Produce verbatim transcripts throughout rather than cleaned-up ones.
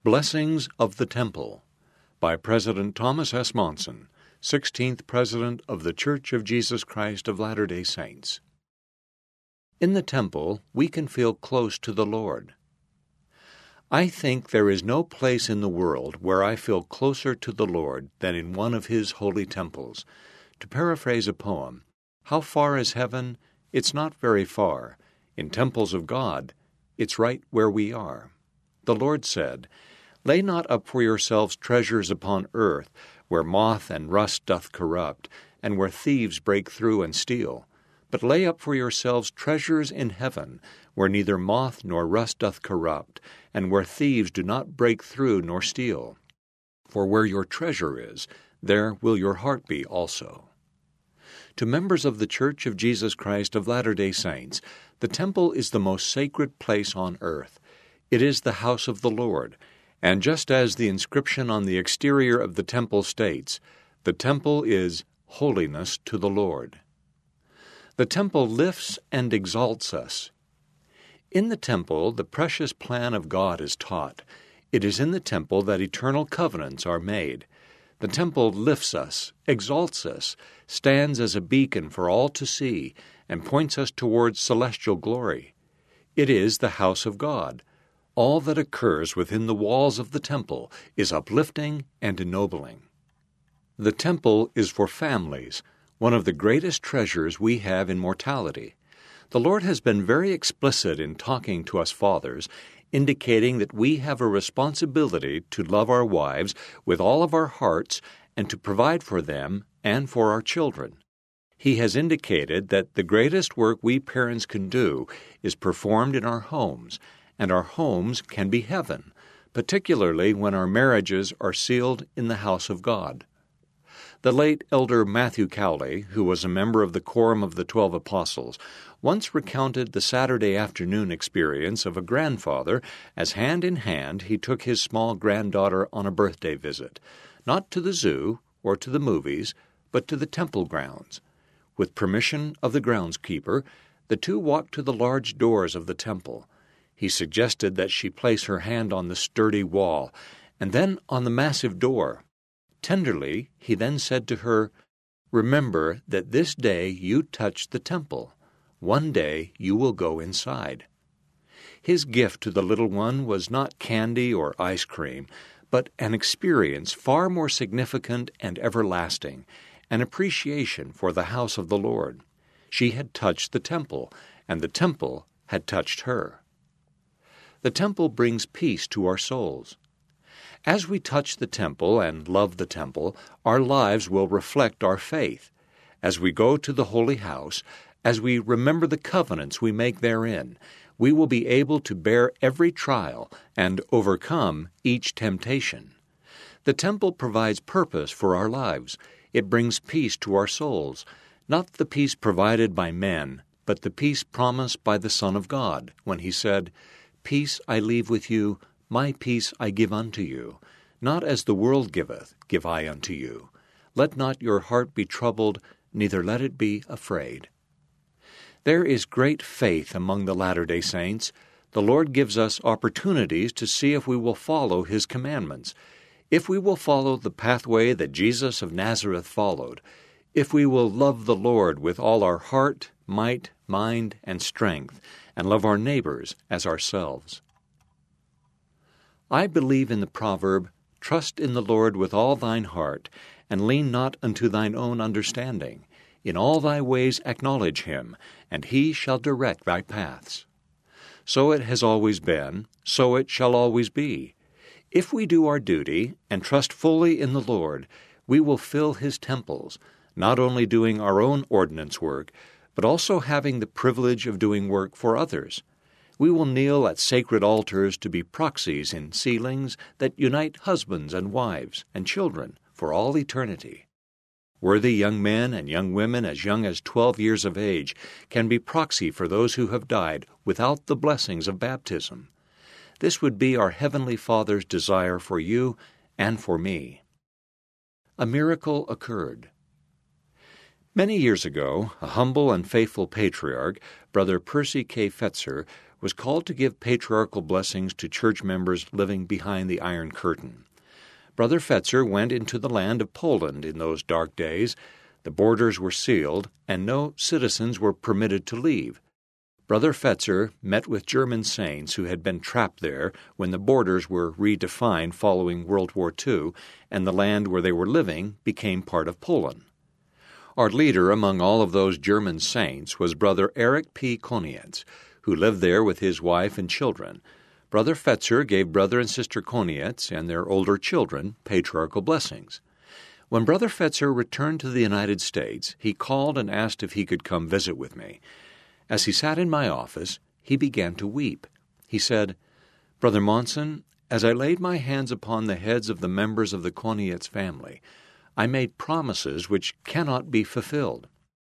Blessings of the Temple by President Thomas S. Monson, sixteenth President of the Church of Jesus Christ of Latter-day Saints. In the temple, we can feel close to the Lord. I think there is no place in the world where I feel closer to the Lord than in one of His holy temples. To paraphrase a poem, how far is heaven? It's not very far. In temples of God, it's right where we are. The Lord said, "Lay not up for yourselves treasures upon earth, where moth and rust doth corrupt, and where thieves break through and steal. But lay up for yourselves treasures in heaven, where neither moth nor rust doth corrupt, and where thieves do not break through nor steal. For where your treasure is, there will your heart be also." To members of the Church of Jesus Christ of Latter-day Saints, the temple is the most sacred place on earth. It is the house of the Lord, and just as the inscription on the exterior of the temple states, the temple is holiness to the Lord. The temple lifts and exalts us. In the temple, the precious plan of God is taught. It is in the temple that eternal covenants are made. The temple lifts us, exalts us, stands as a beacon for all to see, and points us towards celestial glory. It is the house of God. All that occurs within the walls of the temple is uplifting and ennobling. The temple is for families, one of the greatest treasures we have in mortality. The Lord has been very explicit in talking to us fathers, indicating that we have a responsibility to love our wives with all of our hearts and to provide for them and for our children. He has indicated that the greatest work we parents can do is performed in our homes, and our homes can be heaven, particularly when our marriages are sealed in the house of God. The late Elder Matthew Cowley, who was a member of the Quorum of the Twelve Apostles, once recounted the Saturday afternoon experience of a grandfather as hand in hand he took his small granddaughter on a birthday visit, not to the zoo or to the movies, but to the temple grounds. With permission of the groundskeeper, the two walked to the large doors of the temple. He suggested that she place her hand on the sturdy wall, and then on the massive door. Tenderly, he then said to her, "Remember that this day you touched the temple. One day you will go inside." His gift to the little one was not candy or ice cream, but an experience far more significant and everlasting, an appreciation for the house of the Lord. She had touched the temple, and the temple had touched her. The temple brings peace to our souls. As we touch the temple and love the temple, our lives will reflect our faith. As we go to the holy house, as we remember the covenants we make therein, we will be able to bear every trial and overcome each temptation. The temple provides purpose for our lives. It brings peace to our souls, not the peace provided by men, but the peace promised by the Son of God, when He said, "Peace I leave with you, my peace I give unto you. Not as the world giveth, give I unto you. Let not your heart be troubled, neither let it be afraid." There is great faith among the Latter-day Saints. The Lord gives us opportunities to see if we will follow His commandments, if we will follow the pathway that Jesus of Nazareth followed, if we will love the Lord with all our heart, might, mind, and strength, and love our neighbors as ourselves. I believe in the proverb, "Trust in the Lord with all thine heart, and lean not unto thine own understanding. In all thy ways acknowledge Him, and He shall direct thy paths." So it has always been, so it shall always be. If we do our duty and trust fully in the Lord, we will fill His temples, not only doing our own ordinance work, but also having the privilege of doing work for others. We will kneel at sacred altars to be proxies in sealings that unite husbands and wives and children for all eternity. Worthy young men and young women as young as twelve years of age can be proxy for those who have died without the blessings of baptism. This would be our Heavenly Father's desire for you and for me. A miracle occurred. Many years ago, a humble and faithful patriarch, Brother Percy K. Fetzer, was called to give patriarchal blessings to church members living behind the Iron Curtain. Brother Fetzer went into the land of Poland in those dark days. The borders were sealed, and no citizens were permitted to leave. Brother Fetzer met with German saints who had been trapped there when the borders were redefined following World War Two, and the land where they were living became part of Poland. Our leader among all of those German saints was Brother Erich P. Konietz, who lived there with his wife and children. Brother Fetzer gave Brother and Sister Konietz and their older children patriarchal blessings. When Brother Fetzer returned to the United States, he called and asked if he could come visit with me. As he sat in my office, he began to weep. He said, "Brother Monson, as I laid my hands upon the heads of the members of the Konietz family, I made promises which cannot be fulfilled.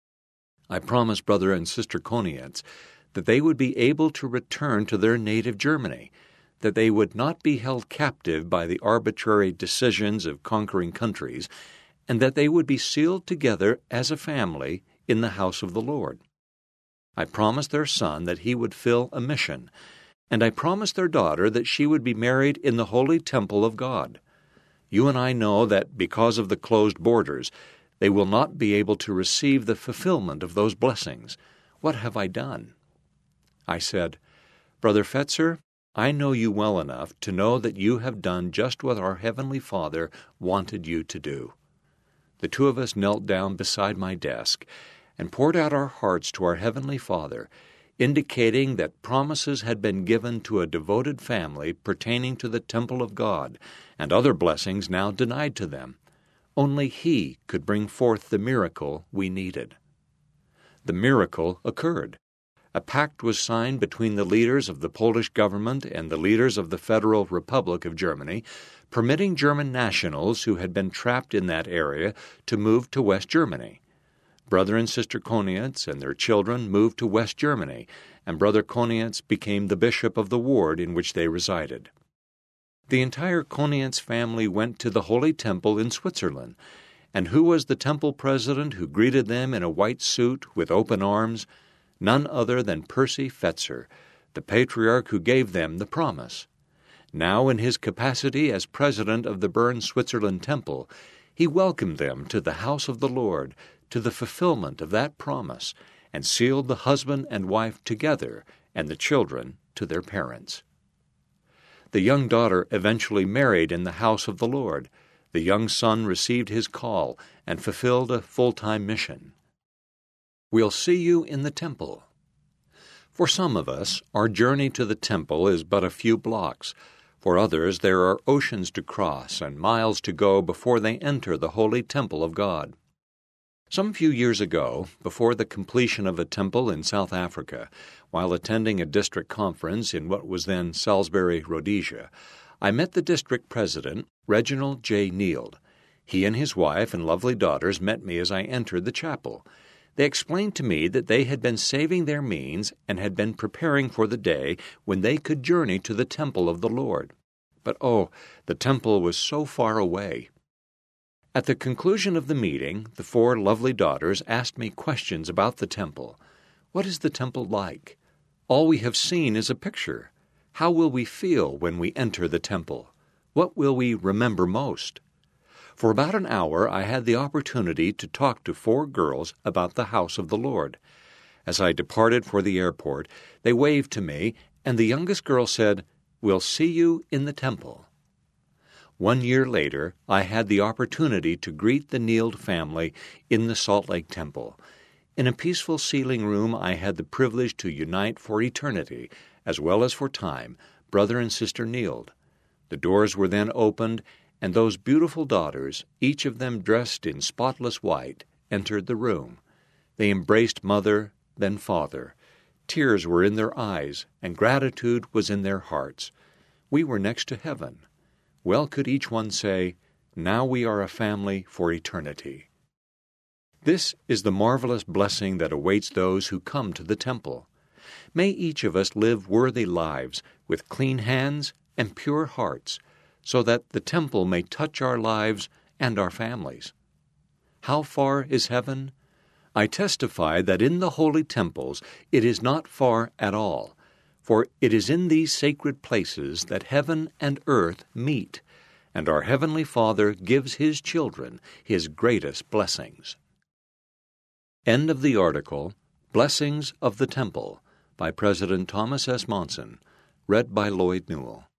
I promised Brother and Sister Konietz that they would be able to return to their native Germany, that they would not be held captive by the arbitrary decisions of conquering countries, and that they would be sealed together as a family in the house of the Lord. I promised their son that he would fill a mission, and I promised their daughter that she would be married in the holy temple of God. You and I know that because of the closed borders, they will not be able to receive the fulfillment of those blessings. What have I done?" I said, "Brother Fetzer, I know you well enough to know that you have done just what our Heavenly Father wanted you to do." The two of us knelt down beside my desk and poured out our hearts to our Heavenly Father, indicating that promises had been given to a devoted family pertaining to the temple of God, and other blessings now denied to them. Only He could bring forth the miracle we needed. The miracle occurred. A pact was signed between the leaders of the Polish government and the leaders of the Federal Republic of Germany, permitting German nationals who had been trapped in that area to move to West Germany. Brother and Sister Konietz and their children moved to West Germany, and Brother Konietz became the bishop of the ward in which they resided. The entire Konietz family went to the Holy Temple in Switzerland, and who was the temple president who greeted them in a white suit with open arms? None other than Percy Fetzer, the patriarch who gave them the promise. Now, in his capacity as president of the Bern, Switzerland Temple, he welcomed them to the house of the Lord, to the fulfillment of that promise, and sealed the husband and wife together, and the children to their parents. The young daughter eventually married in the house of the Lord. The young son received his call and fulfilled a full-time mission. We'll see you in the temple. For some of us, our journey to the temple is but a few blocks. For others, there are oceans to cross and miles to go before they enter the holy temple of God. Some few years ago, before the completion of a temple in South Africa, while attending a district conference in what was then Salisbury, Rhodesia, I met the district president, Reginald J. Neild. He and his wife and lovely daughters met me as I entered the chapel. They explained to me that they had been saving their means and had been preparing for the day when they could journey to the temple of the Lord. But oh, the temple was so far away. At the conclusion of the meeting, the four lovely daughters asked me questions about the temple. What is the temple like? All we have seen is a picture. How will we feel when we enter the temple? What will we remember most? For about an hour I had the opportunity to talk to four girls about the house of the Lord. As I departed for the airport, they waved to me, and the youngest girl said, "We'll see you in the temple." One year later, I had the opportunity to greet the Neild family in the Salt Lake Temple. In a peaceful sealing room, I had the privilege to unite for eternity, as well as for time, Brother and Sister Neild. The doors were then opened, and those beautiful daughters, each of them dressed in spotless white, entered the room. They embraced mother, then father. Tears were in their eyes, and gratitude was in their hearts. We were next to heaven. Well could each one say, "Now we are a family for eternity." This is the marvelous blessing that awaits those who come to the temple. May each of us live worthy lives with clean hands and pure hearts, so that the temple may touch our lives and our families. How far is heaven? I testify that in the holy temples it is not far at all, for it is in these sacred places that heaven and earth meet, and our Heavenly Father gives His children His greatest blessings. End of the article, Blessings of the Temple, by President Thomas S. Monson, read by Lloyd Newell.